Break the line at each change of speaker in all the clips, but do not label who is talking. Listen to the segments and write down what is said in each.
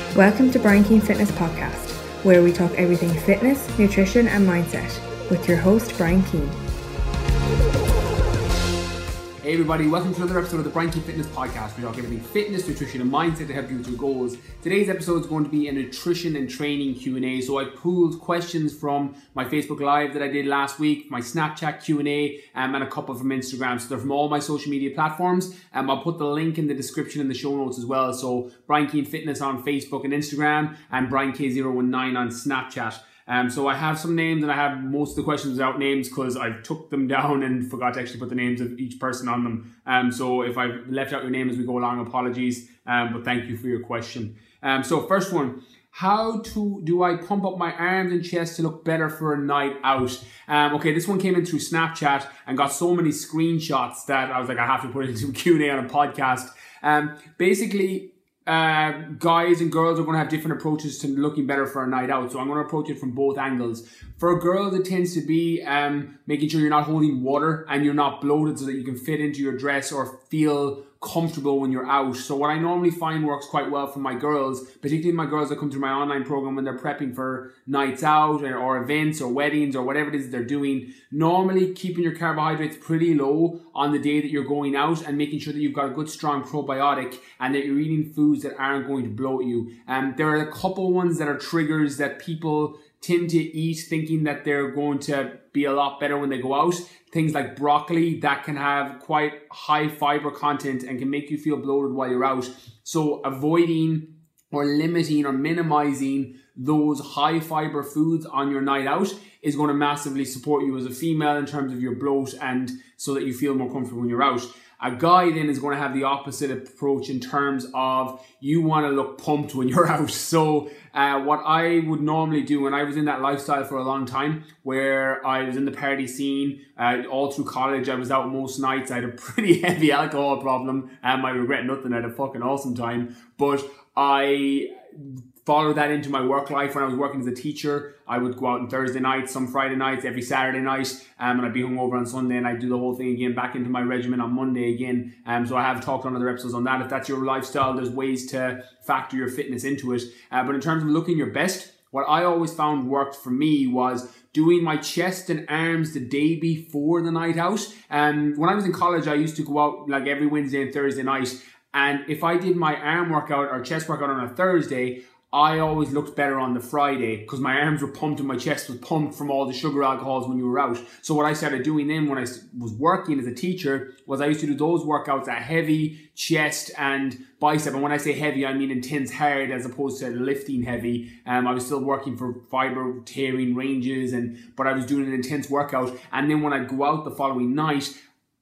Welcome to Brian Keane Fitness Podcast, where we talk everything fitness, nutrition and mindset with your host Brian Keane.
Hey everybody, welcome to another episode of the Brian Keane Fitness Podcast. We talk everything fitness, nutrition and mindset to help you with your goals. Today's episode is going to be a nutrition and training Q&A. So I pulled questions from my Facebook Live that I did last week, my Snapchat Q&A, and a couple from Instagram. So they're from all my social media platforms. I'll put the link in the description in the show notes as well. So Brian Keane Fitness on Facebook and Instagram, and Brian K019 on Snapchat. So I have some names, and I have most of the questions without names because I took them down and forgot to actually put the names of each person on them. So if I've left out your name as we go along, apologies. But thank you for your question. So first one, how do I pump up my arms and chest to look better for a night out? Okay, this one came in through Snapchat and got so many screenshots that I was like, I have to put it into a Q&A on a podcast. Basically, guys and girls are going to have different approaches to looking better for a night out. So I'm going to approach it from both angles. For girls, it tends to be making sure you're not holding water and you're not bloated so that you can fit into your dress or feel comfortable when you're out. So what I normally find works quite well for my girls, particularly my girls that come through my online program when they're prepping for nights out or events or weddings or whatever it is they're doing, normally keeping your carbohydrates pretty low on the day that you're going out and making sure that you've got a good strong probiotic and that you're eating foods that aren't going to bloat you. There are a couple ones that are triggers that people tend to eat thinking that they're going to be a lot better when they go out. Things like broccoli that can have quite high fiber content and can make you feel bloated while you're out. So avoiding or limiting or minimizing those high fiber foods on your night out is going to massively support you as a female in terms of your bloat and so that you feel more comfortable when you're out. A guy then is going to have the opposite approach in terms of you want to look pumped when you're out. So what I would normally do, and I was in that lifestyle for a long time where I was in the party scene all through college. I was out most nights. I had a pretty heavy alcohol problem. I regret nothing. I had a fucking awesome time. But I followed that into my work life. When I was working as a teacher, I would go out on Thursday nights, some Friday nights, every Saturday night, and I'd be hungover on Sunday, and I'd do the whole thing again, back into my regimen on Monday again. So I have talked on other episodes on that. If that's your lifestyle, there's ways to factor your fitness into it. But in terms of looking your best, what I always found worked for me was doing my chest and arms the day before the night out. When I was in college, I used to go out like every Wednesday and Thursday night. And if I did my arm workout or chest workout on a Thursday, I always looked better on the Friday because my arms were pumped and my chest was pumped from all the sugar alcohols when you were out. So what I started doing then when I was working as a teacher was I used to do those workouts at heavy chest and bicep. And when I say heavy, I mean intense hard as opposed to lifting heavy. I was still working for fiber tearing ranges, but I was doing an intense workout. And then when I go out the following night,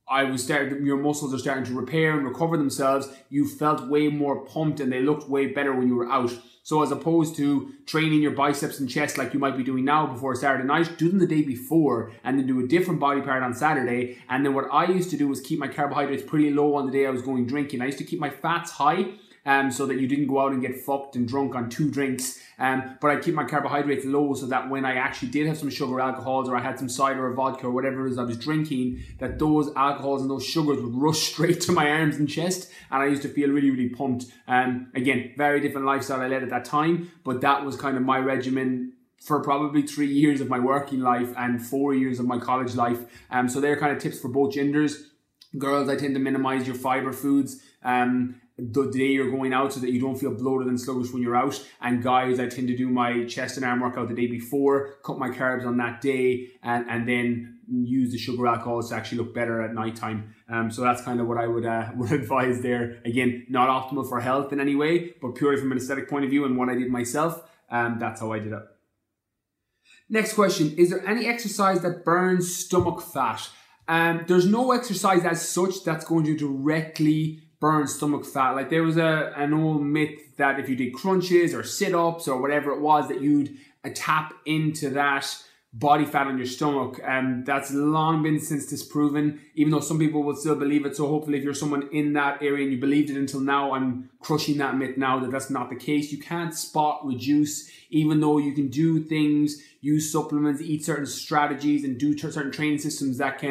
your muscles are starting to repair and recover themselves. You felt way more pumped and they looked way better when you were out. So as opposed to training your biceps and chest like you might be doing now before Saturday night, do them the day before and then do a different body part on Saturday. And then what I used to do was keep my carbohydrates pretty low on the day I was going drinking. I used to keep my fats high so that you didn't go out and get fucked and drunk on 2 drinks. But I keep my carbohydrates low so that when I actually did have some sugar alcohols or I had some cider or vodka or whatever it is I was drinking, that those alcohols and those sugars would rush straight to my arms and chest, and I used to feel really, really pumped. Again, very different lifestyle I led at that time, but that was kind of my regimen for probably 3 years of my working life and 4 years of my college life. So they're kind of tips for both genders. Girls, I tend to minimize your fiber foods the day you're going out so that you don't feel bloated and sluggish when you're out. And guys, I tend to do my chest and arm workout the day before, cut my carbs on that day, and then use the sugar alcohols to actually look better at nighttime. So that's kind of what I would advise there. Again, not optimal for health in any way, but purely from an aesthetic point of view and what I did myself, that's how I did it. Next question, is there any exercise that burns stomach fat? There's no exercise as such that's going to directly burn stomach fat. Like there was an old myth that if you did crunches or sit-ups or whatever it was that you'd tap into that body fat on your stomach. That's long been since disproven, even though some people will still believe it. So hopefully if you're someone in that area and you believed it until now, I'm crushing that myth now that that's not the case. You can't spot reduce, even though you can do things, use supplements, eat certain strategies and do certain training systems that can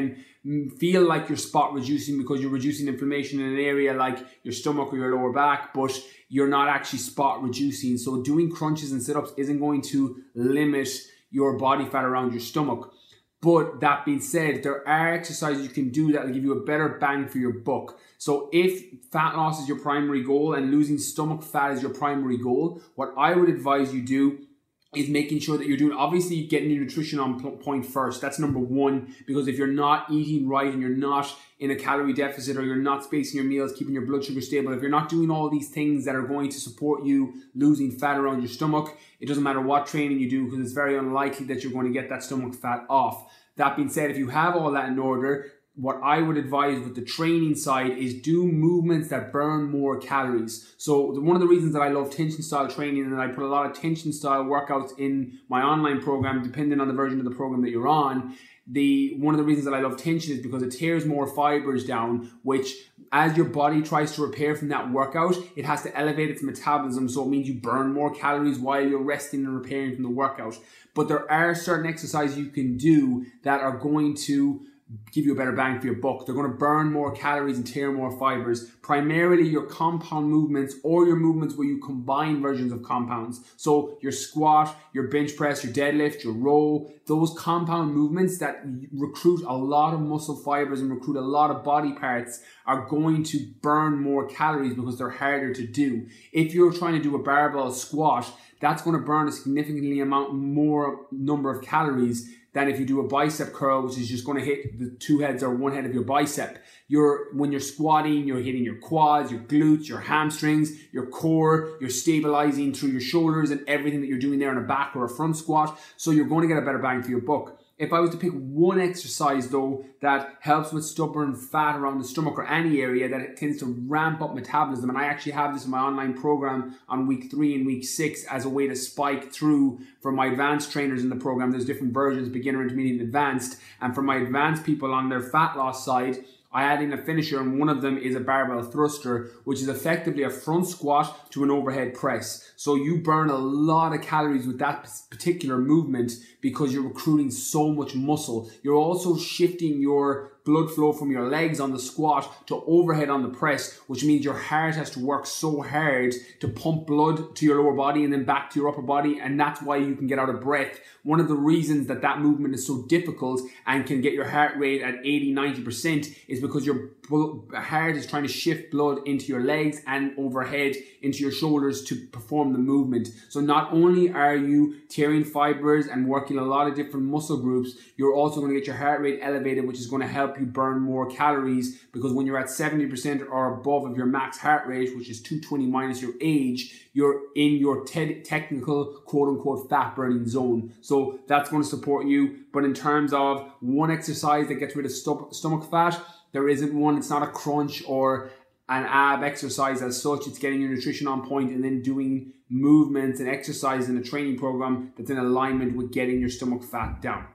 feel like you're spot reducing because you're reducing inflammation in an area like your stomach or your lower back, but you're not actually spot reducing. So doing crunches and sit-ups isn't going to limit your body fat around your stomach. But that being said, there are exercises you can do that will give you a better bang for your buck. So if fat loss is your primary goal and losing stomach fat is your primary goal, what I would advise you do is making sure that you're doing, obviously getting your nutrition on point first. That's number one, because if you're not eating right and you're not in a calorie deficit or you're not spacing your meals, keeping your blood sugar stable, if you're not doing all these things that are going to support you losing fat around your stomach, it doesn't matter what training you do because it's very unlikely that you're going to get that stomach fat off. That being said, if you have all that in order, what I would advise with the training side is do movements that burn more calories. So one of the reasons that I love tension style training and I put a lot of tension style workouts in my online program, depending on the version of the program that you're on, one of the reasons that I love tension is because it tears more fibers down, which as your body tries to repair from that workout, it has to elevate its metabolism. So it means you burn more calories while you're resting and repairing from the workout. But there are certain exercises you can do that are going to give you a better bang for your buck. They're going to burn more calories and tear more fibers. Primarily your compound movements or your movements where you combine versions of compounds. So your squat, your bench press, your deadlift, your row, those compound movements that recruit a lot of muscle fibers and recruit a lot of body parts are going to burn more calories because they're harder to do. If you're trying to do a barbell squat, that's going to burn a significantly more number of calories than if you do a bicep curl, which is just going to hit the two heads or one head of your bicep. When you're squatting, you're hitting your quads, your glutes, your hamstrings, your core, you're stabilizing through your shoulders and everything that you're doing there in a back or a front squat. So you're going to get a better bang for your buck. If I was to pick one exercise though that helps with stubborn fat around the stomach or any area that it tends to ramp up metabolism, and I actually have this in my online program on week 3 and week 6 as a way to spike through for my advanced trainers in the program. There's different versions, beginner, intermediate, and advanced. And for my advanced people on their fat loss side, I add in a finisher, and one of them is a barbell thruster, which is effectively a front squat to an overhead press. So you burn a lot of calories with that particular movement because you're recruiting so much muscle. You're also shifting your blood flow from your legs on the squat to overhead on the press, which means your heart has to work so hard to pump blood to your lower body and then back to your upper body, and that's why you can get out of breath. One of the reasons that movement is so difficult and can get your heart rate at 80-90% is because your heart is trying to shift blood into your legs and overhead into your shoulders to perform the movement. So not only are you tearing fibers and working a lot of different muscle groups, you're also going to get your heart rate elevated, which is going to help you burn more calories, because when you're at 70% or above of your max heart rate, which is 220 minus your age, you're in your technical quote-unquote fat burning zone. So that's going to support you. But in terms of one exercise that gets rid of stomach fat, there isn't one. It's not a crunch or an ab exercise as such. It's getting your nutrition on point and then doing movements and exercise in a training program that's in alignment with getting your stomach fat down.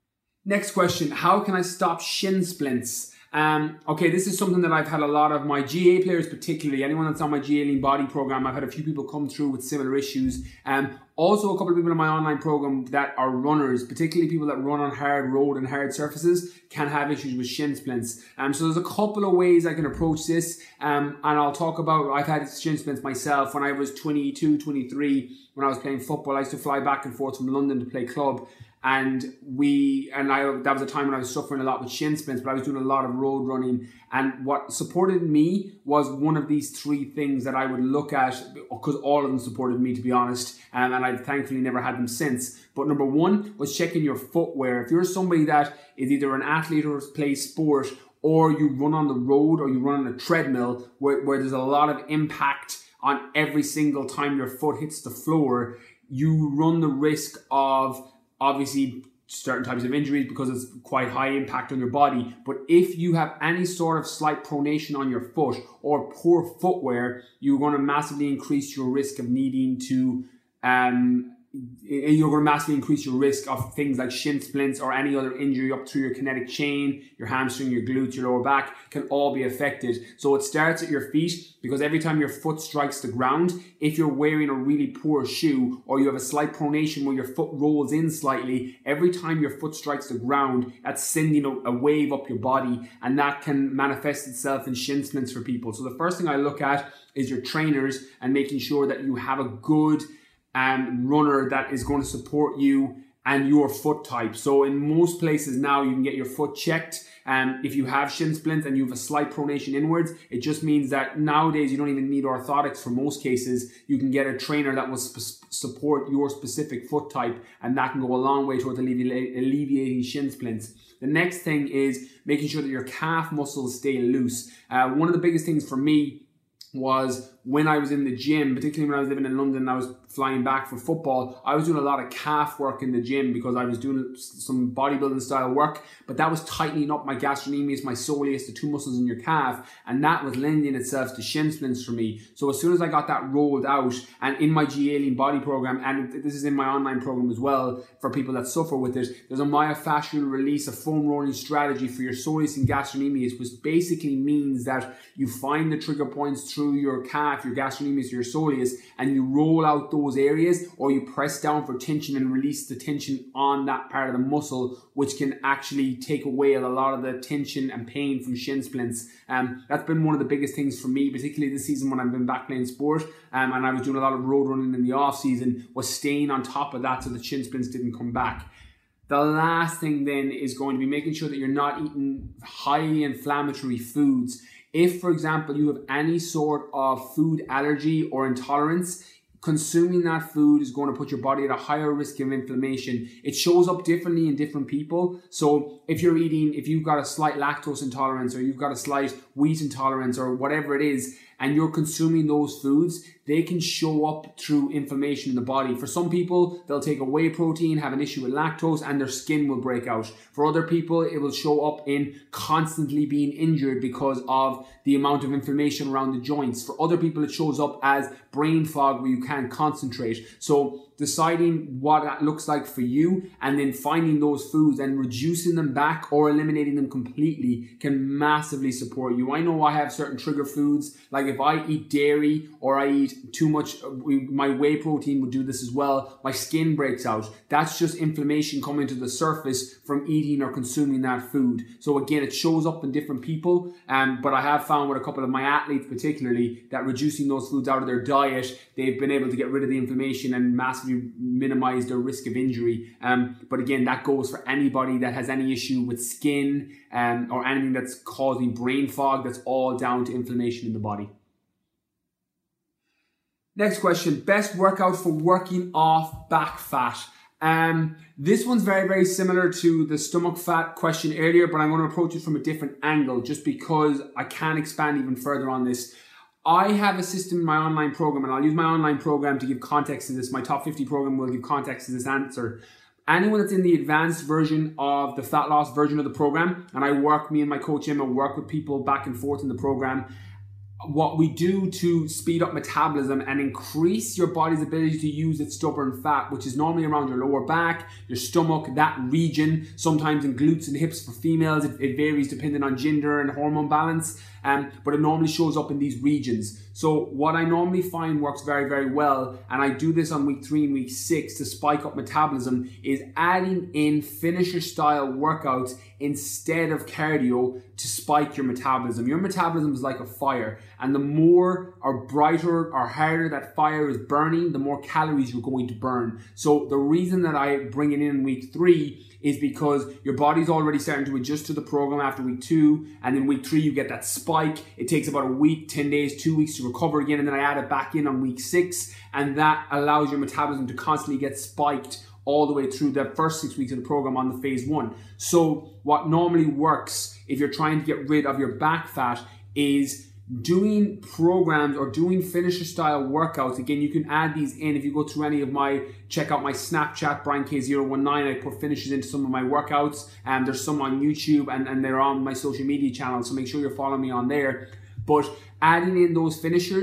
Next question, how can I stop shin splints? Okay, this is something that I've had a lot of my GA players, particularly anyone that's on my GA Lean Body program. I've had a few people come through with similar issues. Also a couple of people in my online program that are runners, particularly people that run on hard road and hard surfaces, can have issues with shin splints. So there's a couple of ways I can approach this. And I'll talk about, I've had shin splints myself when I was 22, 23, when I was playing football. I used to fly back and forth from London to play club. And that was a time when I was suffering a lot with shin splints, but I was doing a lot of road running. And what supported me was one of these 3 things that I would look at, because all of them supported me, to be honest. And I've thankfully never had them since. But number 1 was checking your footwear. If you're somebody that is either an athlete or plays sport, or you run on the road or you run on a treadmill where there's a lot of impact on every single time your foot hits the floor, you run the risk of obviously certain types of injuries because it's quite high impact on your body. But if you have any sort of slight pronation on your foot or poor footwear, you're going to massively increase your risk of needing to you're going to massively increase your risk of things like shin splints or any other injury up through your kinetic chain, your hamstring, your glutes, your lower back can all be affected. So it starts at your feet, because every time your foot strikes the ground, if you're wearing a really poor shoe or you have a slight pronation where your foot rolls in slightly, every time your foot strikes the ground, that's sending a wave up your body, and that can manifest itself in shin splints for people. So the first thing I look at is your trainers and making sure that you have a good runner that is going to support you and your foot type. So in most places now you can get your foot checked. If you have shin splints and you have a slight pronation inwards, it just means that nowadays you don't even need orthotics for most cases. You can get a trainer that will support your specific foot type, and that can go a long way towards alleviating shin splints. The next thing is making sure that your calf muscles stay loose. One of the biggest things for me was when I was in the gym, particularly when I was living in London and I was flying back for football, I was doing a lot of calf work in the gym because I was doing some bodybuilding style work, but that was tightening up my gastrocnemius, my soleus, the two muscles in your calf, and that was lending itself to shin splints for me. So as soon as I got that rolled out, and in my GA Lean Body program, and this is in my online program as well for people that suffer with it, there's a myofascial release, a foam rolling strategy for your soleus and gastrocnemius, which basically means that you find the trigger points through your calf, your gastrocnemius, your soleus, and you roll out those areas, or you press down for tension and release the tension on that part of the muscle, which can actually take away a lot of the tension and pain from shin splints. That's been one of the biggest things for me, particularly this season when I've been back playing sport, and I was doing a lot of road running in the off season, was staying on top of that so the shin splints didn't come back. The last thing then is going to be making sure that you're not eating highly inflammatory foods. If, for example, you have any sort of food allergy or intolerance, consuming that food is going to put your body at a higher risk of inflammation. It shows up differently in different people. So if you've got a slight lactose intolerance, or you've got a slight wheat intolerance, or whatever it is, and you're consuming those foods, they can show up through inflammation in the body. For some people, they'll take a whey protein, have an issue with lactose, and their skin will break out. For other people, it will show up in constantly being injured because of the amount of inflammation around the joints. For other people, it shows up as brain fog where you can't concentrate. So deciding what that looks like for you, and then finding those foods and reducing them back or eliminating them completely can massively support you. I know I have certain trigger foods, like if I eat dairy or I eat too much, my whey protein would do this as well, my skin breaks out. That's just inflammation coming to the surface from eating or consuming that food. So again, it shows up in different people, but I have found with a couple of my athletes particularly that reducing those foods out of their diet, they've been able to get rid of the inflammation and massively minimize their risk of injury. But again, that goes for anybody that has any issue with skin or anything that's causing brain fog. That's all down to inflammation in the body. Next question, best workout for working off back fat. This one's very, very similar to the stomach fat question earlier, but I'm going to approach it from a different angle just because I can't expand even further on this. I have a system in my online program, and I'll use my online program to give context to this. My top 50 program will give context to this answer. Anyone that's in the advanced version of the fat loss version of the program, and me and my coach Emma work with people back and forth in the program, what we do to speed up metabolism and increase your body's ability to use its stubborn fat, which is normally around your lower back, your stomach, that region, sometimes in glutes and hips for females. It varies depending on gender and hormone balance, but it normally shows up in these regions. So what I normally find works very, very well, and I do this on week 3 and week 6 to spike up metabolism, is adding in finisher style workouts instead of cardio to spike your metabolism. Your metabolism is like a fire, and the more or brighter or harder that fire is burning, the more calories you're going to burn. So the reason that I bring it in week 3 is because your body's already starting to adjust to the program after week 2, and then week 3 you get that spike. It takes about a week, 10 days, 2 weeks to recover again, and then I add it back in on week 6, and that allows your metabolism to constantly get spiked all the way through the first 6 weeks of the program on the phase 1. So what normally works if you're trying to get rid of your back fat is doing programs or doing finisher style workouts. Again, you can add these in if you go through any of check out my Snapchat, BrianK019. I put finishers into some of my workouts, and there's some on YouTube, and they're on my social media channels, so make sure you're following me on there. But adding in those finishers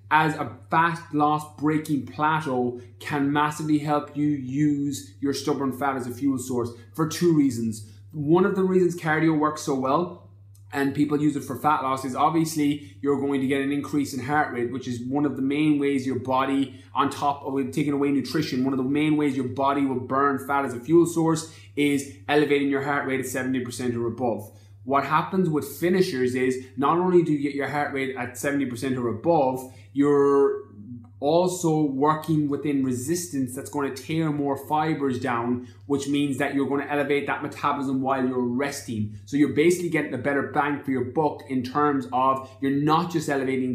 as a fat loss breaking plateau can massively help you use your stubborn fat as a fuel source for two reasons. One of the reasons cardio works so well and people use it for fat loss is obviously you're going to get an increase in heart rate, which is one of the main ways your body, on top of taking away nutrition, one of the main ways your body will burn fat as a fuel source is elevating your heart rate at 70% or above. What happens with finishers is not only do you get your heart rate at 70% or above, you're also working within resistance that's going to tear more fibers down, which means that you're going to elevate that metabolism while you're resting. So you're basically getting a better bang for your buck in terms of you're not just elevating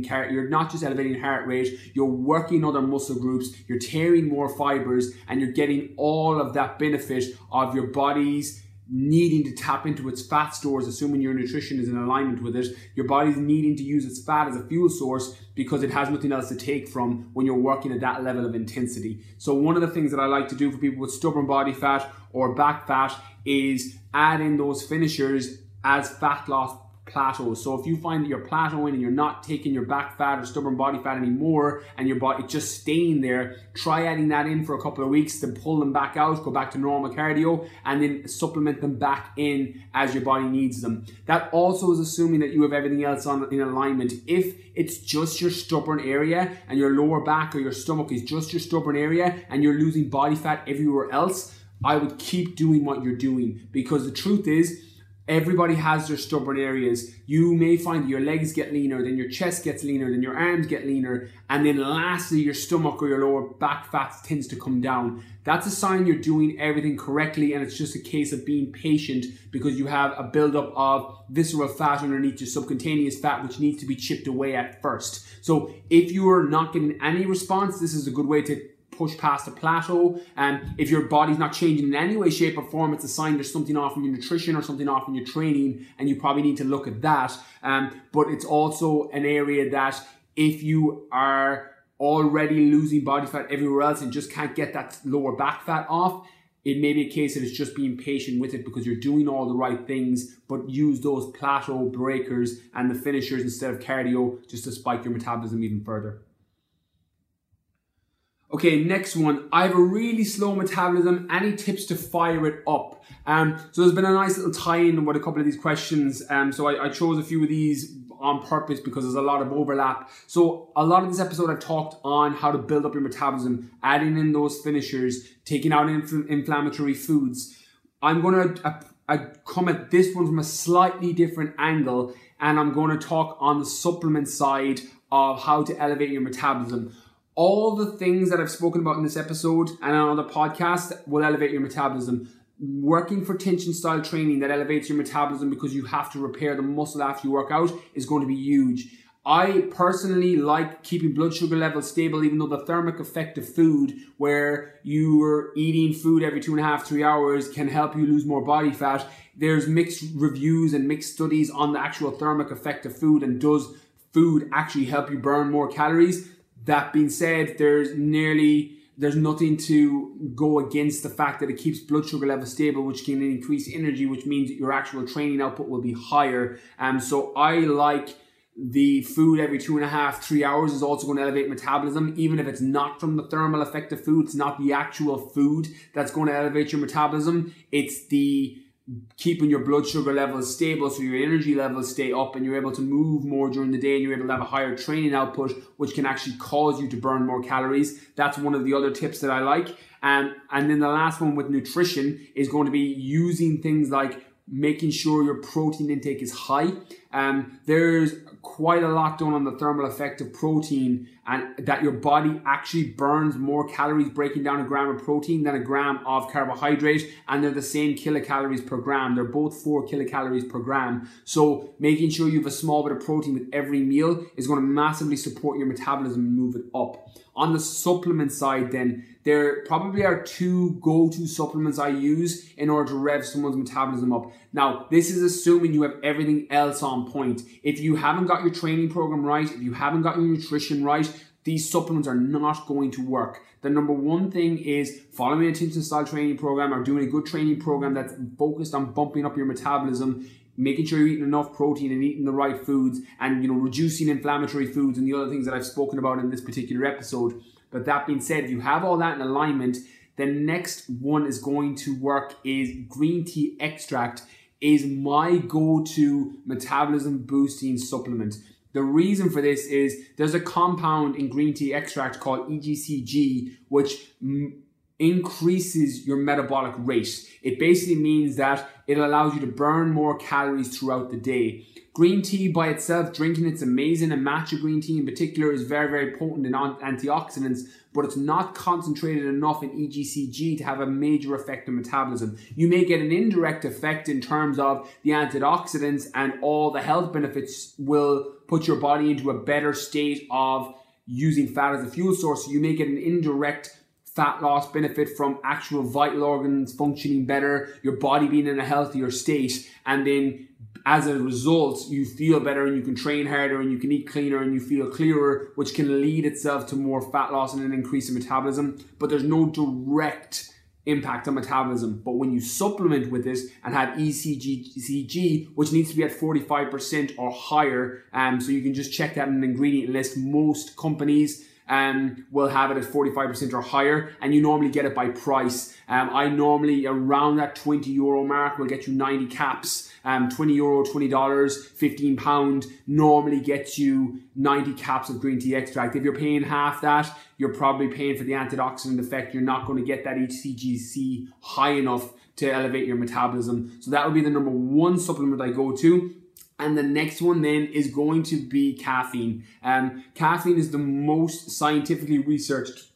heart rate, you're working other muscle groups, you're tearing more fibers, and you're getting all of that benefit of your body's needing to tap into its fat stores, assuming your nutrition is in alignment with it. Your body's needing to use its fat as a fuel source because it has nothing else to take from when you're working at that level of intensity. So one of the things that I like to do for people with stubborn body fat or back fat is add in those finishers as fat loss plateaus. So if you find that you're plateauing and you're not taking your back fat or stubborn body fat anymore and your body just staying there, try adding that in for a couple of weeks to pull them back out, go back to normal cardio, and then supplement them back in as your body needs them. That also is assuming that you have everything else in alignment. If it's just your stubborn area and your lower back or your stomach is just your stubborn area and you're losing body fat everywhere else, I would keep doing what you're doing, because the truth is, everybody has their stubborn areas. You may find that your legs get leaner, then your chest gets leaner, then your arms get leaner, and then lastly your stomach or your lower back fat tends to come down. That's a sign you're doing everything correctly, and it's just a case of being patient because you have a buildup of visceral fat underneath your subcutaneous fat which needs to be chipped away at first. So if you are not getting any response, this is a good way to push past a plateau. And if your body's not changing in any way, shape or form, it's a sign there's something off in your nutrition or something off in your training, and you probably need to look at that. But it's also an area that if you are already losing body fat everywhere else and just can't get that lower back fat off, it may be a case of it's just being patient with it because you're doing all the right things, but use those plateau breakers and the finishers instead of cardio just to spike your metabolism even further. Okay, next one. I have a really slow metabolism. Any tips to fire it up? So there's been a nice little tie-in with a couple of these questions. So I chose a few of these on purpose because there's a lot of overlap. So a lot of this episode I've talked on how to build up your metabolism, adding in those finishers, taking out inflammatory foods. I'm going to come at this one from a slightly different angle, and I'm going to talk on the supplement side of how to elevate your metabolism. All the things that I've spoken about in this episode and on other podcasts will elevate your metabolism. Working for tension style training that elevates your metabolism because you have to repair the muscle after you work out is going to be huge. I personally like keeping blood sugar levels stable, even though the thermic effect of food, where you're eating food every 2.5-3 hours, can help you lose more body fat. There's mixed reviews and mixed studies on the actual thermic effect of food, and does food actually help you burn more calories? That being said, there's nothing to go against the fact that it keeps blood sugar levels stable, which can increase energy, which means that your actual training output will be higher. So I like the food every 2.5-3 hours is also going to elevate metabolism, even if it's not from the thermal effect of food. It's not the actual food that's going to elevate your metabolism. It's the keeping your blood sugar levels stable so your energy levels stay up and you're able to move more during the day and you're able to have a higher training output, which can actually cause you to burn more calories. That's one of the other tips that I like. And then the last one with nutrition is going to be using things like making sure your protein intake is high. There's quite a lot done on the thermal effect of protein, and that your body actually burns more calories breaking down a gram of protein than a gram of carbohydrate, and they're the same kilocalories per gram. They're both 4 kilocalories per gram. So making sure you have a small bit of protein with every meal is going to massively support your metabolism and move it up. On the supplement side then, there probably are 2 go-to supplements I use in order to rev someone's metabolism up. Now, this is assuming you have everything else on point. If you haven't got your training program right, if you haven't got your nutrition right, these supplements are not going to work. The number one thing is following a tension style training program or doing a good training program that's focused on bumping up your metabolism making sure you're eating enough protein and eating the right foods, and reducing inflammatory foods and the other things that I've spoken about in this particular episode. But that being said, if you have all that in alignment, the next one is going to work is green tea extract is my go-to metabolism boosting supplement. The reason for this is there's a compound in green tea extract called EGCG, which increases your metabolic rate. It basically means that it allows you to burn more calories throughout the day. Green tea by itself, drinking it's amazing, and matcha green tea in particular is very, very potent in antioxidants, but it's not concentrated enough in EGCG to have a major effect on metabolism. You may get an indirect effect in terms of the antioxidants, and all the health benefits will put your body into a better state of using fat as a fuel source. You may get an indirect fat loss benefit from actual vital organs functioning better, your body being in a healthier state, and then as a result, you feel better and you can train harder and you can eat cleaner and you feel clearer, which can lead itself to more fat loss and an increase in metabolism. But there's no direct impact on metabolism. But when you supplement with this and have EGCG, which needs to be at 45% or higher, so you can just check that in an ingredient list. Most companies will have it at 45% or higher, and you normally get it by price. I normally, around that €20 mark, will get you 90 caps. €20, $20, £15 normally gets you 90 caps of green tea extract. If you're paying half that, you're probably paying for the antioxidant effect. You're not going to get that EGCG high enough to elevate your metabolism. So that would be the number one supplement I go to. And the next one then is going to be caffeine. Caffeine is the most scientifically researched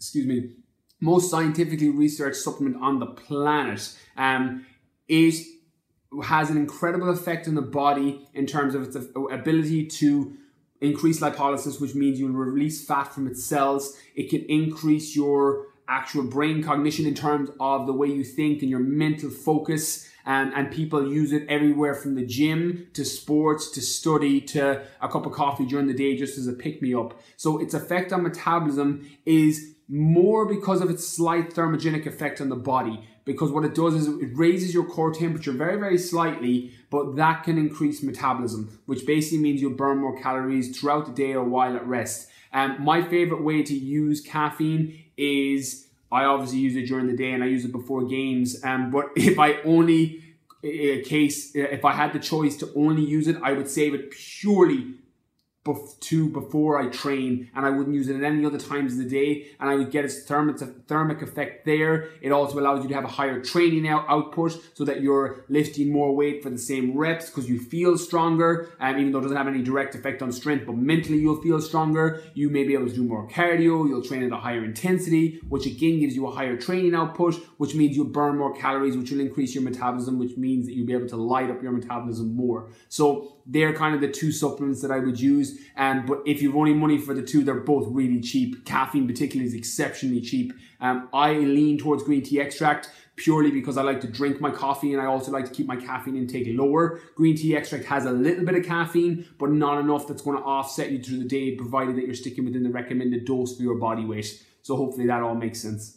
supplement on the planet. It has an incredible effect on the body in terms of its ability to increase lipolysis, which means you'll release fat from its cells. It can increase your actual brain cognition in terms of the way you think and your mental focus. And people use it everywhere from the gym to sports to study to a cup of coffee during the day just as a pick-me-up. So its effect on metabolism is more because of its slight thermogenic effect on the body. Because what it does is it raises your core temperature very, very slightly, but that can increase metabolism, which basically means you'll burn more calories throughout the day or while at rest. My favorite way to use caffeine is, I obviously use it during the day and I use it before games. But if I had the choice to only use it, I would save it purely before I train, and I wouldn't use it at any other times of the day, and I would get its thermic effect there. It also allows you to have a higher training output so that you're lifting more weight for the same reps because you feel stronger, even though it doesn't have any direct effect on strength, but mentally you'll feel stronger. You may be able to do more cardio, you'll train at a higher intensity, which again gives you a higher training output, which means you'll burn more calories, which will increase your metabolism, which means that you'll be able to light up your metabolism more. So they're kind of the two supplements that I would use. But if you've only money for the two, they're both really cheap. Caffeine particularly is exceptionally cheap. I lean towards green tea extract purely because I like to drink my coffee and I also like to keep my caffeine intake lower. Green tea extract has a little bit of caffeine, but not enough that's going to offset you through the day, provided that you're sticking within the recommended dose for your body weight. So hopefully that all makes sense.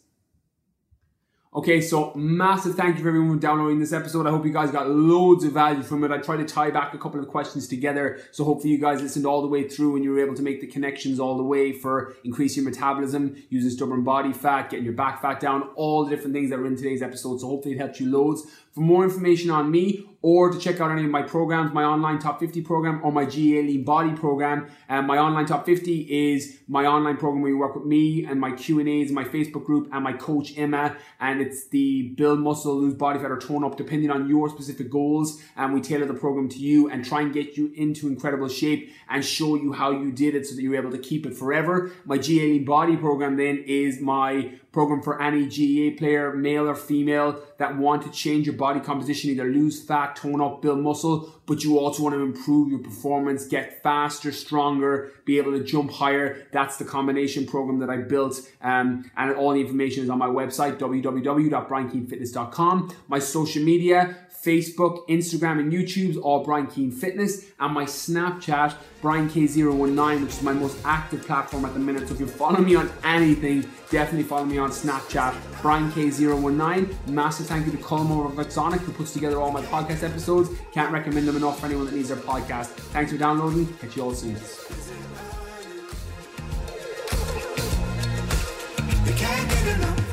Okay, so massive thank you for everyone for downloading this episode. I hope you guys got loads of value from it. I tried to tie back a couple of questions together, so hopefully you guys listened all the way through and you were able to make the connections all the way for increasing your metabolism, using stubborn body fat, getting your back fat down, all the different things that were in today's episode. So hopefully it helped you loads. For more information on me, or to check out any of my programs, my online top 50 program or my GA Lean Body program. My online top 50 is my online program where you work with me and my Q&As, my Facebook group and my coach Emma. And it's the build muscle, lose body fat or tone up depending on your specific goals. And we tailor the program to you and try and get you into incredible shape and show you how you did it so that you're able to keep it forever. My GA Lean Body program then is my program for any GA player, male or female, that want to change your body composition, either lose fat, tone up, build muscle, but you also want to improve your performance, get faster, stronger, be able to jump higher. That's the combination program that I built, and all the information is on my website, www.briankeenfitness.com. My social media, Facebook, Instagram, and YouTube's all Brian Keane Fitness, and my Snapchat, BrianK019, which is my most active platform at the minute. So if you're following me on anything, Definitely follow me on Snapchat, BrianK019. Massive thank you to Colm over at Sonic, who puts together all my podcast episodes. Can't recommend them enough for anyone that needs their podcast. Thanks for downloading. Catch you all soon.
You can't get enough.